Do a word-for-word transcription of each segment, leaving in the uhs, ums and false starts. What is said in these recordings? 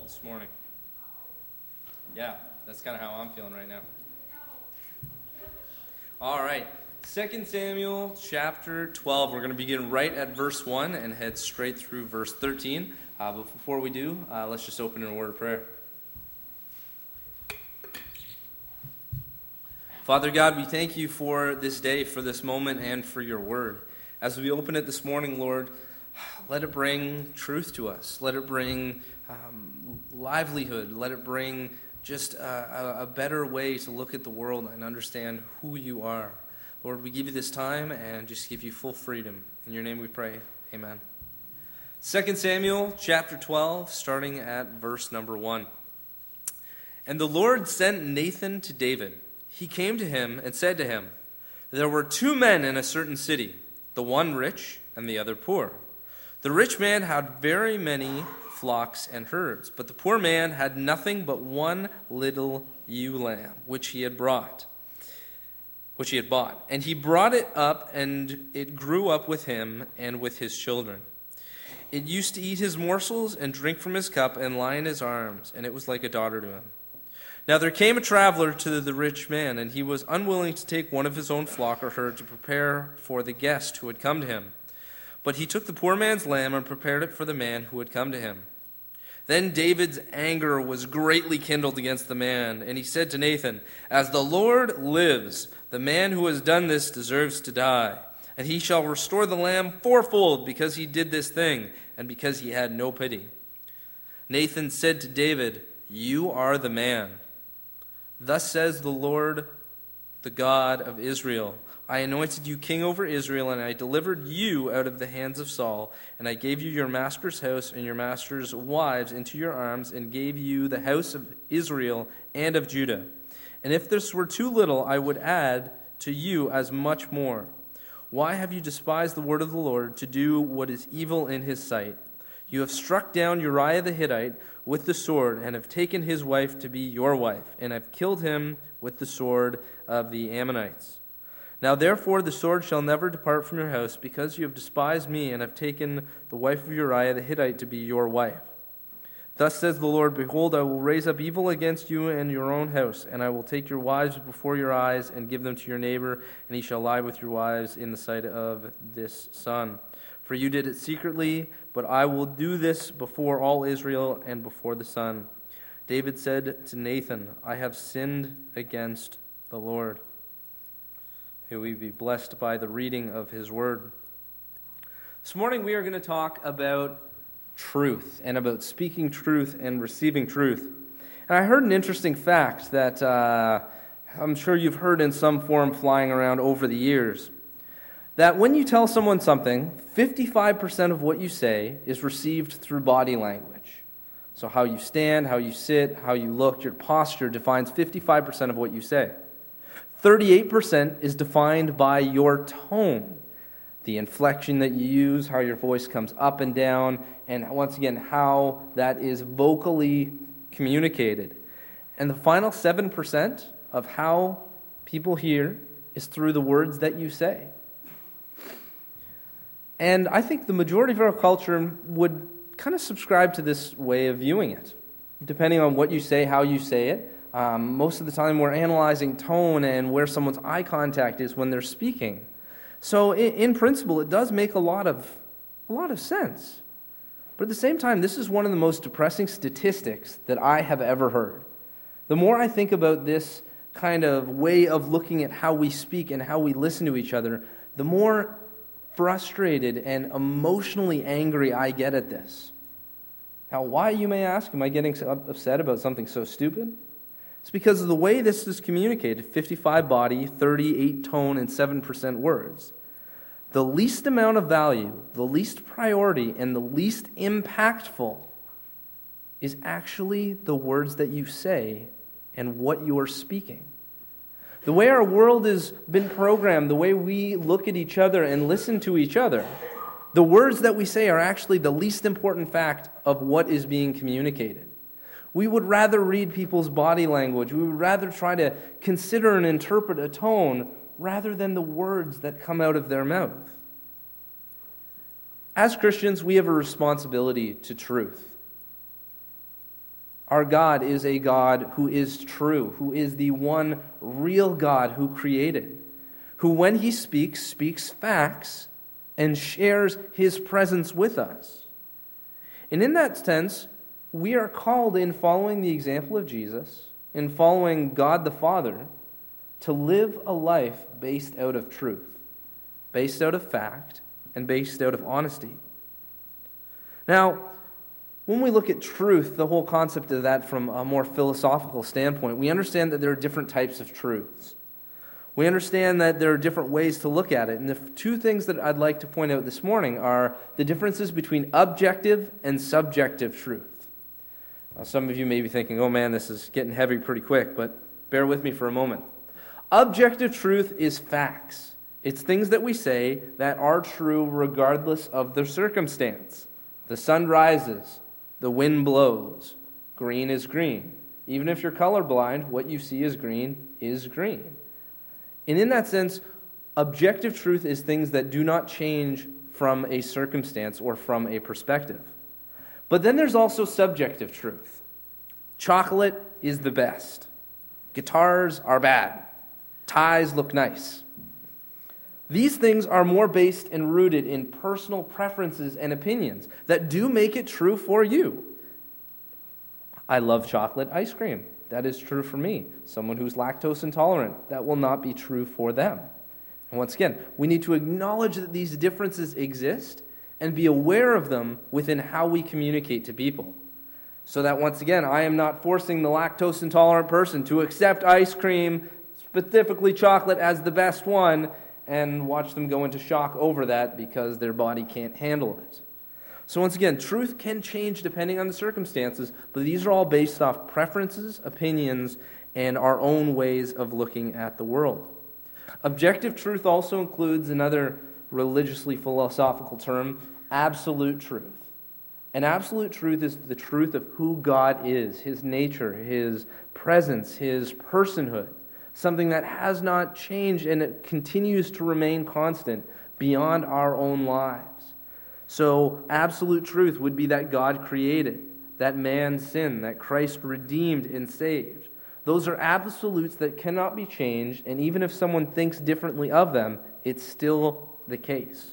this morning? Yeah, that's kind of how I'm feeling right now. All right, Second Samuel chapter twelve. We're going to begin right at verse one and head straight through verse thirteen. Uh, but before we do, uh, let's just open in a word of prayer. Father God, we thank you for this day, for this moment, and for your word. As we open it this morning, Lord, let it bring truth to us. Let it bring um, livelihood. Let it bring just a, a better way to look at the world and understand who you are. Lord, we give you this time and just give you full freedom. In your name we pray. Amen. Second Samuel chapter twelve, starting at verse number one. And the Lord sent Nathan to David. He came to him and said to him, "There were two men in a certain city, the one rich and the other poor. The rich man had very many flocks and herds, but the poor man had nothing but one little ewe lamb, which he had brought, which he had bought. And he brought it up, and it grew up with him and with his children. It used to eat his morsels and drink from his cup and lie in his arms, and it was like a daughter to him. Now there came a traveler to the rich man, and he was unwilling to take one of his own flock or herd to prepare for the guest who had come to him. But he took the poor man's lamb and prepared it for the man who had come to him. Then David's anger was greatly kindled against the man, and he said to Nathan, 'As the Lord lives, the man who has done this deserves to die, and he shall restore the lamb fourfold because he did this thing, and because he had no pity.' Nathan said to David, 'You are the man. Thus says the Lord, the God of Israel, I anointed you king over Israel, and I delivered you out of the hands of Saul, and I gave you your master's house and your master's wives into your arms, and gave you the house of Israel and of Judah. And if this were too little, I would add to you as much more. Why have you despised the word of the Lord to do what is evil in his sight? You have struck down Uriah the Hittite with the sword, and have taken his wife to be your wife, and have killed him with the sword of the Ammonites. Now therefore the sword shall never depart from your house, because you have despised me, and have taken the wife of Uriah the Hittite to be your wife. Thus says the Lord, Behold, I will raise up evil against you and your own house, and I will take your wives before your eyes, and give them to your neighbor, and he shall lie with your wives in the sight of this sun. For you did it secretly, but I will do this before all Israel and before the sun.' David said to Nathan, I have sinned against the Lord." May we be blessed by the reading of his word. This morning we are going to talk about truth, and about speaking truth and receiving truth. And I heard an interesting fact that uh, I'm sure you've heard in some form flying around over the years. That when you tell someone something, fifty-five percent of what you say is received through body language. So how you stand, how you sit, how you look, your posture defines fifty-five percent of what you say. thirty-eight percent is defined by your tone, the inflection that you use, how your voice comes up and down, and once again, how that is vocally communicated. And the final seven percent of how people hear is through the words that you say. And I think the majority of our culture would kind of subscribe to this way of viewing it. Depending on what you say, how you say it, um, most of the time we're analyzing tone and where someone's eye contact is when they're speaking. So in, in principle, it does make a lot of a lot of sense. But at the same time, this is one of the most depressing statistics that I have ever heard. The more I think about this kind of way of looking at how we speak and how we listen to each other, the more frustrated and emotionally angry I get at this. Now, why, you may ask, am I getting upset about something so stupid? It's because of the way this is communicated, fifty-five body, thirty-eight tone, and seven percent words. The least amount of value, the least priority, and the least impactful is actually the words that you say and what you are speaking. The way our world has been programmed, the way we look at each other and listen to each other, the words that we say are actually the least important fact of what is being communicated. We would rather read people's body language. We would rather try to consider and interpret a tone rather than the words that come out of their mouth. As Christians, we have a responsibility to truth. Our God is a God who is true, who is the one real God who created, who when he speaks, speaks facts and shares his presence with us. And in that sense, we are called, in following the example of Jesus, in following God the Father, to live a life based out of truth, based out of fact, and based out of honesty. Now, when we look at truth, the whole concept of that from a more philosophical standpoint, we understand that there are different types of truths. We understand that there are different ways to look at it. And the two things that I'd like to point out this morning are the differences between objective and subjective truth. Now, some of you may be thinking, oh man, this is getting heavy pretty quick, but bear with me for a moment. Objective truth is facts. It's things that we say that are true regardless of the circumstance. The sun rises. The wind blows. Green is green. Even if you're colorblind, what you see as green is green. And in that sense, objective truth is things that do not change from a circumstance or from a perspective. But then there's also subjective truth. Chocolate is the best. Guitars are bad. Ties look nice. These things are more based and rooted in personal preferences and opinions that do make it true for you. I love chocolate ice cream. That is true for me. Someone who's lactose intolerant, that will not be true for them. And once again, we need to acknowledge that these differences exist and be aware of them within how we communicate to people. So that once again, I am not forcing the lactose intolerant person to accept ice cream, specifically chocolate, as the best one, and watch them go into shock over that because their body can't handle it. So once again, truth can change depending on the circumstances, but these are all based off preferences, opinions, and our own ways of looking at the world. Objective truth also includes another religiously philosophical term, absolute truth. And absolute truth is the truth of who God is, his nature, his presence, his personhood. Something that has not changed and it continues to remain constant beyond our own lives. So absolute truth would be that God created, that man sinned, that Christ redeemed and saved. Those are absolutes that cannot be changed, and even if someone thinks differently of them, it's still the case.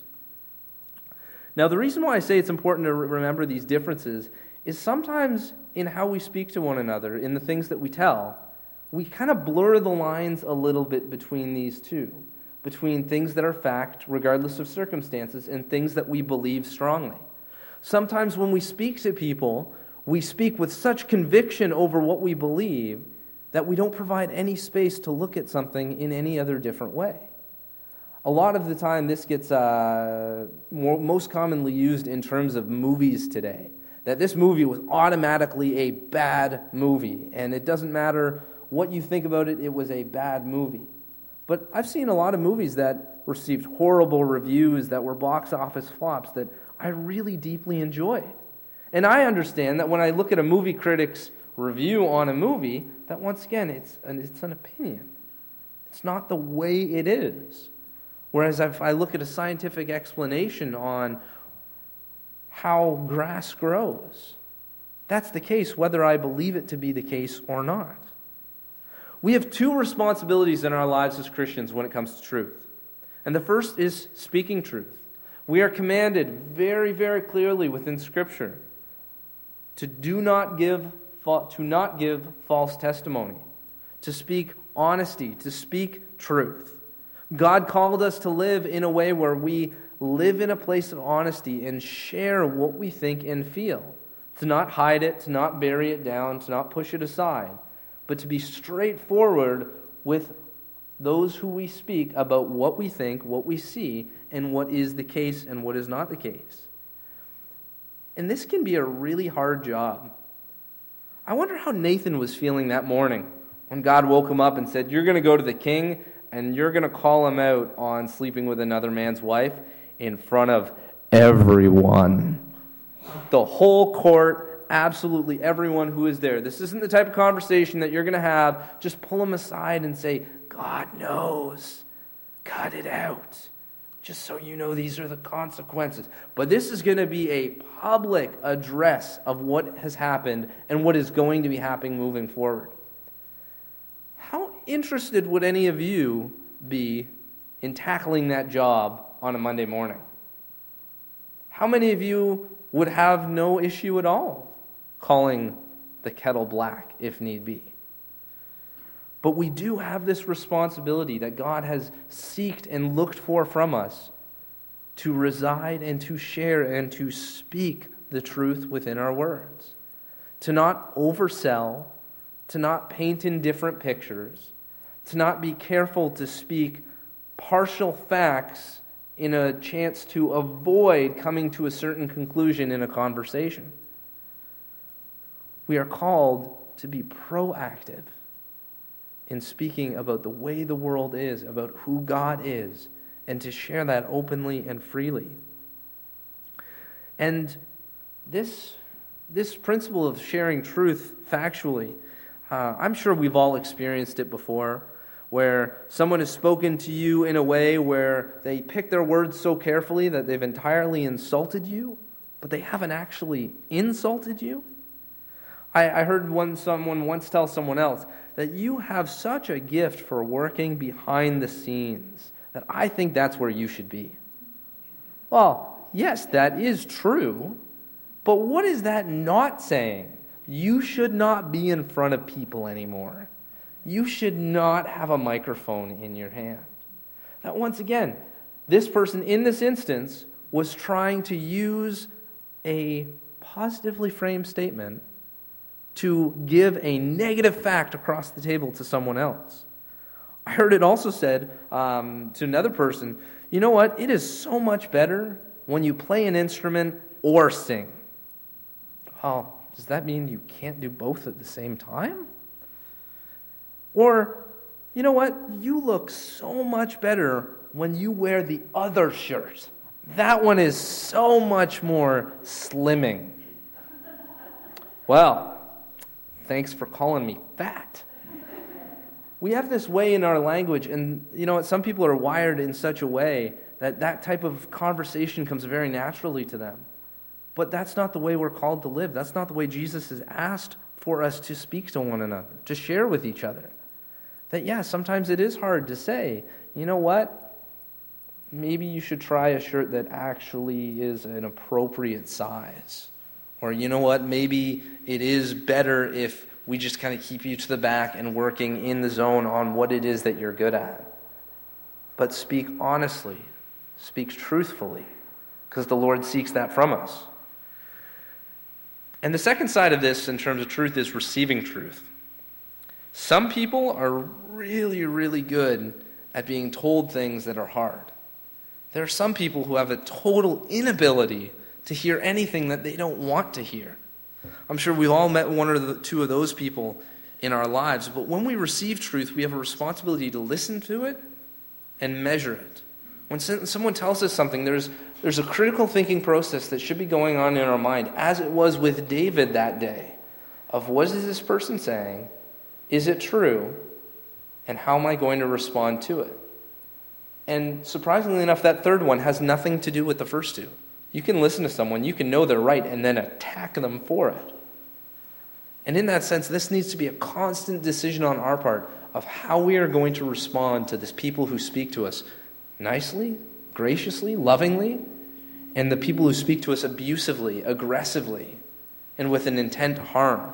Now, the reason why I say it's important to remember these differences is sometimes in how we speak to one another, in the things that we tell, we kind of blur the lines a little bit between these two, between things that are fact, regardless of circumstances, and things that we believe strongly. Sometimes when we speak to people, we speak with such conviction over what we believe that we don't provide any space to look at something in any other different way. A lot of the time, this gets uh, more, most commonly used in terms of movies today, that this movie was automatically a bad movie, and it doesn't matter what you think about it, it was a bad movie. But I've seen a lot of movies that received horrible reviews, that were box office flops, that I really deeply enjoyed. And I understand that when I look at a movie critic's review on a movie, that once again, it's an, it's an opinion. It's not the way it is. Whereas if I look at a scientific explanation on how grass grows, that's the case whether I believe it to be the case or not. We have two responsibilities in our lives as Christians when it comes to truth. And the first is speaking truth. We are commanded very, very clearly within Scripture to do not give to not give false testimony, to speak honesty, to speak truth. God called us to live in a way where we live in a place of honesty and share what we think and feel, to not hide it, to not bury it down, to not push it aside, but to be straightforward with those who we speak about what we think, what we see, and what is the case and what is not the case. And this can be a really hard job. I wonder how Nathan was feeling that morning when God woke him up and said, you're going to go to the king and you're going to call him out on sleeping with another man's wife in front of everyone. The whole court, absolutely everyone who is there. This isn't the type of conversation that you're going to have. Just pull him aside and say, God knows. Cut it out. Just so you know, these are the consequences. But this is going to be a public address of what has happened and what is going to be happening moving forward. How interested would any of you be in tackling that job on a Monday morning? How many of you would have no issue at all calling the kettle black if need be? But we do have this responsibility that God has seeked and looked for from us to reside and to share and to speak the truth within our words. To not oversell, to not paint in different pictures, to not be careful to speak partial facts in a chance to avoid coming to a certain conclusion in a conversation. We are called to be proactive in speaking about the way the world is, about who God is, and to share that openly and freely. And this, this principle of sharing truth factually, uh, I'm sure we've all experienced it before, where someone has spoken to you in a way where they pick their words so carefully that they've entirely insulted you, but they haven't actually insulted you. I, I heard one someone once tell someone else that you have such a gift for working behind the scenes that I think that's where you should be. Well, yes, that is true, but what is that not saying? You should not be in front of people anymore. You should not have a microphone in your hand. Now, once again, this person in this instance was trying to use a positively framed statement to give a negative fact across the table to someone else. I heard it also said um, to another person, you know what? It is so much better when you play an instrument or sing. Oh, does that mean you can't do both at the same time? Or, you know what? You look so much better when you wear the other shirt. That one is so much more slimming. Well, thanks for calling me fat. We have this way in our language, and you know what? Some people are wired in such a way that that type of conversation comes very naturally to them. But that's not the way we're called to live. That's not the way Jesus has asked for us to speak to one another, to share with each other. That, yeah, sometimes it is hard to say, you know what? Maybe you should try a shirt that actually is an appropriate size. Or, you know what? Maybe it is better if we just kind of keep you to the back and working in the zone on what it is that you're good at. But speak honestly. Speak truthfully. Because the Lord seeks that from us. And the second side of this in terms of truth is receiving truth. Some people are really, really good at being told things that are hard. There are some people who have a total inability to hear anything that they don't want to hear. I'm sure we've all met one or the two of those people in our lives, but when we receive truth, we have a responsibility to listen to it and measure it. When someone tells us something, there's there's a critical thinking process that should be going on in our mind, as it was with David that day, of what is this person saying? Is it true? And how am I going to respond to it? And surprisingly enough, that third one has nothing to do with the first two. You can listen to someone, you can know they're right, and then attack them for it. And in that sense, this needs to be a constant decision on our part of how we are going to respond to this people who speak to us nicely, graciously, lovingly, and the people who speak to us abusively, aggressively, and with an intent to harm.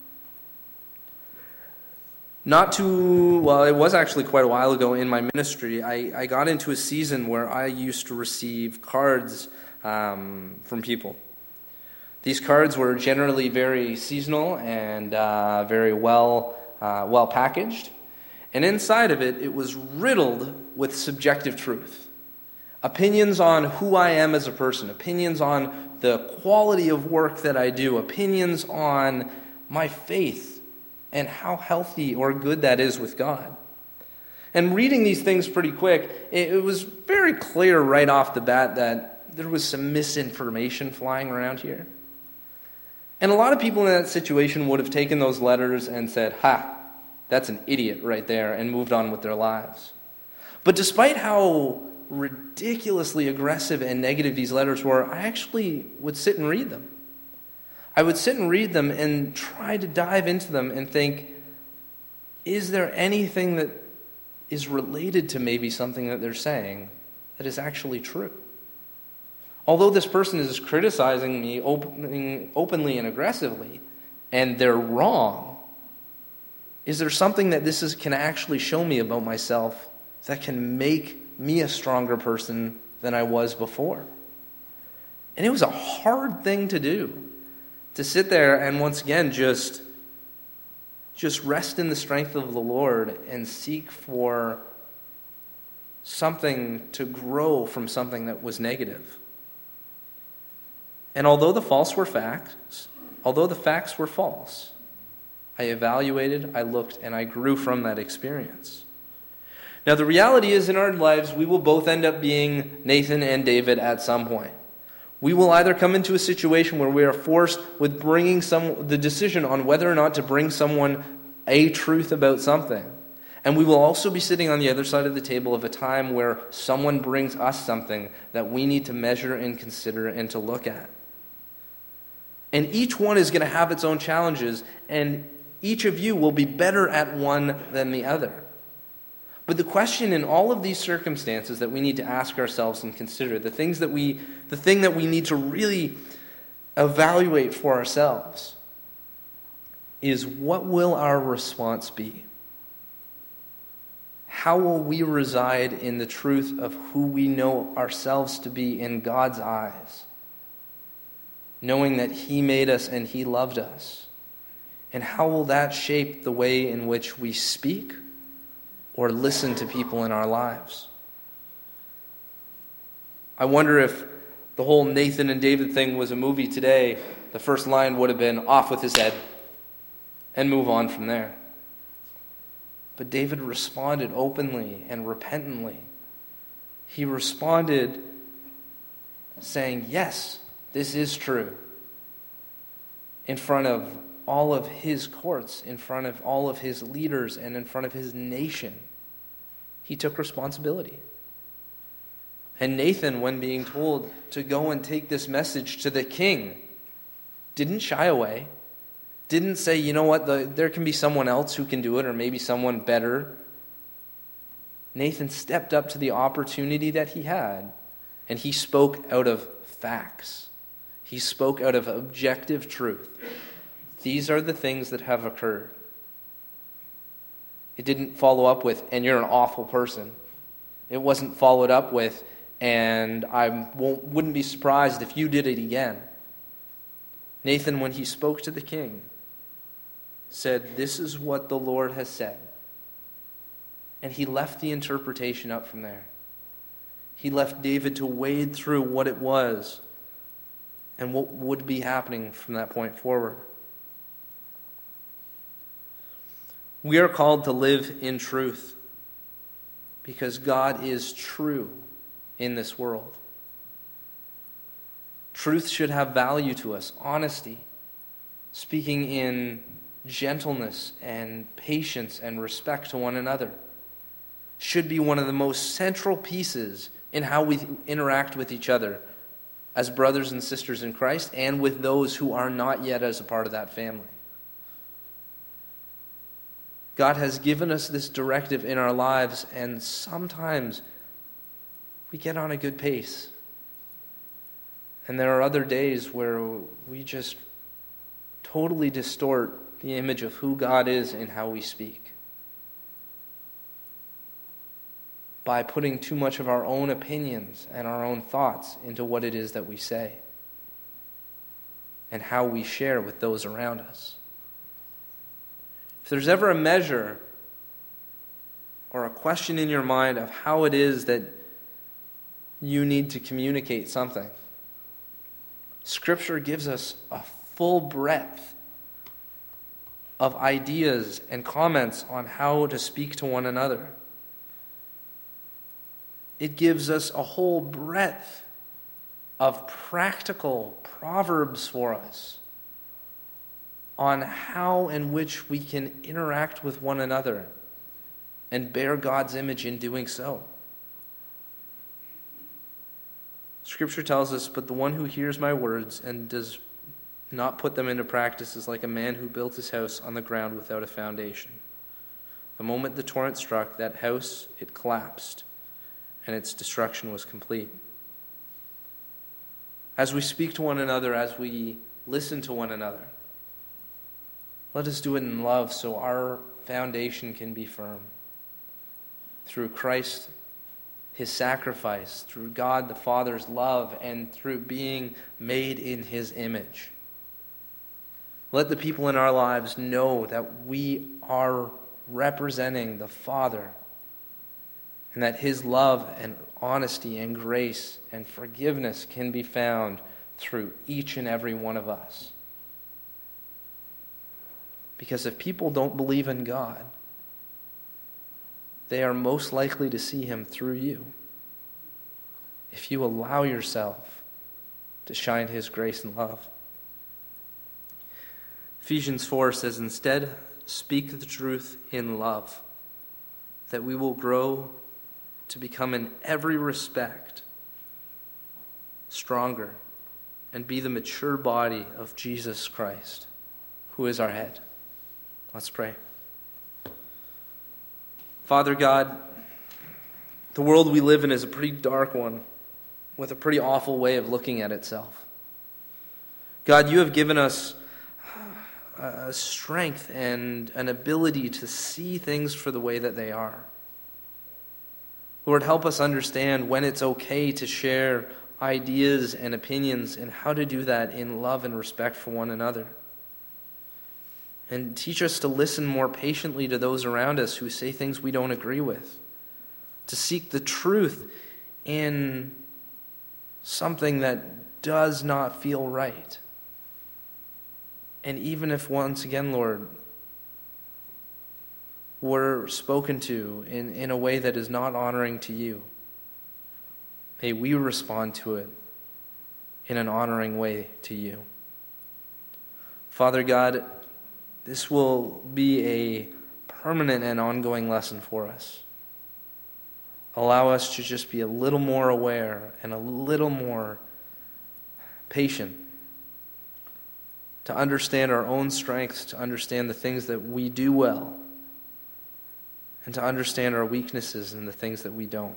Not too, well, it was actually quite a while ago in my ministry, I, I got into a season where I used to receive cards um, from people. These cards were generally very seasonal and uh, very well, uh, well packaged. And inside of it, it was riddled with subjective truth. Opinions on who I am as a person, opinions on the quality of work that I do, opinions on my faith and how healthy or good that is with God. And reading these things pretty quick, it, it was very clear right off the bat that there was some misinformation flying around here. And a lot of people in that situation would have taken those letters and said, ha, that's an idiot right there, and moved on with their lives. But despite how ridiculously aggressive and negative these letters were, I actually would sit and read them. I would sit and read them and try to dive into them and think, is there anything that is related to maybe something that they're saying that is actually true? Although this person is criticizing me open, openly and aggressively, and they're wrong, is there something that this is, can actually show me about myself that can make me a stronger person than I was before? And it was a hard thing to do, to sit there and once again just, just rest in the strength of the Lord and seek for something to grow from something that was negative. And although the false were facts, although the facts were false, I evaluated, I looked, and I grew from that experience. Now, the reality is in our lives, we will both end up being Nathan and David at some point. We will either come into a situation where we are forced with bringing some the decision on whether or not to bring someone a truth about something. And we will also be sitting on the other side of the table of a time where someone brings us something that we need to measure and consider and to look at. And each one is going to have its own challenges, and each of you will be better at one than the other. But the question in all of these circumstances that we need to ask ourselves and consider, the things that we, the thing that we need to really evaluate for ourselves, is what will our response be? How will we reside in the truth of who we know ourselves to be in God's eyes? Knowing that He made us and He loved us. And how will that shape the way in which we speak or listen to people in our lives? I wonder if the whole Nathan and David thing was a movie today, the first line would have been, off with his head, and move on from there. But David responded openly and repentantly. He responded saying, yes, this is true, in front of all of his courts, in front of all of his leaders, and in front of his nation. He took responsibility. And Nathan, when being told to go and take this message to the king, didn't shy away, didn't say, you know what, the, there can be someone else who can do it, or maybe someone better. Nathan stepped up to the opportunity that he had, and he spoke out of facts. He spoke out of objective truth. These are the things that have occurred. It didn't follow up with, and you're an awful person. It wasn't followed up with, and I won't, wouldn't be surprised if you did it again. Nathan, when he spoke to the king, said, this is what the Lord has said. And he left the interpretation up from there. He left David to wade through what it was and what would be happening from that point forward. We are called to live in truth because God is true in this world. Truth should have value to us, honesty, speaking in gentleness and patience and respect to one another should be one of the most central pieces in how we interact with each other as brothers and sisters in Christ and with those who are not yet as a part of that family. God has given us this directive in our lives, and sometimes we get on a good pace. And there are other days where we just totally distort the image of who God is in how we speak, by putting too much of our own opinions and our own thoughts into what it is that we say and how we share with those around us. If there's ever a measure or a question in your mind of how it is that you need to communicate something, Scripture gives us a full breadth of ideas and comments on how to speak to one another. It gives us a whole breadth of practical proverbs for us on how in which we can interact with one another and bear God's image in doing so. Scripture tells us, "But the one who hears my words and does not put them into practice is like a man who built his house on the ground without a foundation. The moment the torrent struck that house, it collapsed, and its destruction was complete." As we speak to one another, as we listen to one another, let us do it in love so our foundation can be firm. Through Christ, his sacrifice, through God the Father's love, and through being made in his image. Let the people in our lives know that we are representing the Father, and that his love and honesty and grace and forgiveness can be found through each and every one of us. Because if people don't believe in God, they are most likely to see him through you, if you allow yourself to shine his grace and love. Ephesians four says, "Instead, speak the truth in love, that we will grow to become in every respect stronger and be the mature body of Jesus Christ, who is our head." Let's pray. Father God, the world we live in is a pretty dark one, with a pretty awful way of looking at itself. God, you have given us a strength and an ability to see things for the way that they are. Lord, help us understand when it's okay to share ideas and opinions and how to do that in love and respect for one another. And teach us to listen more patiently to those around us who say things we don't agree with. To seek the truth in something that does not feel right. And even if, once again, Lord, we're spoken to in, in a way that is not honoring to you, may we respond to it in an honoring way to you. Father God, this will be a permanent and ongoing lesson for us. Allow us to just be a little more aware and a little more patient, to understand our own strengths, to understand the things that we do well, and to understand our weaknesses and the things that we don't.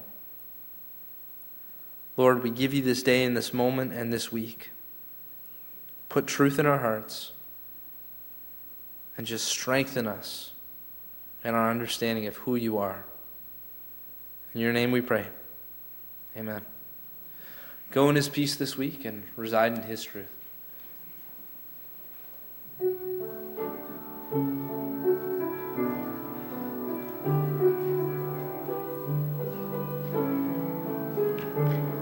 Lord, we give you this day and this moment and this week. Put truth in our hearts and just strengthen us in our understanding of who you are. In your name we pray. Amen. Go in his peace this week and reside in his truth. Thank you.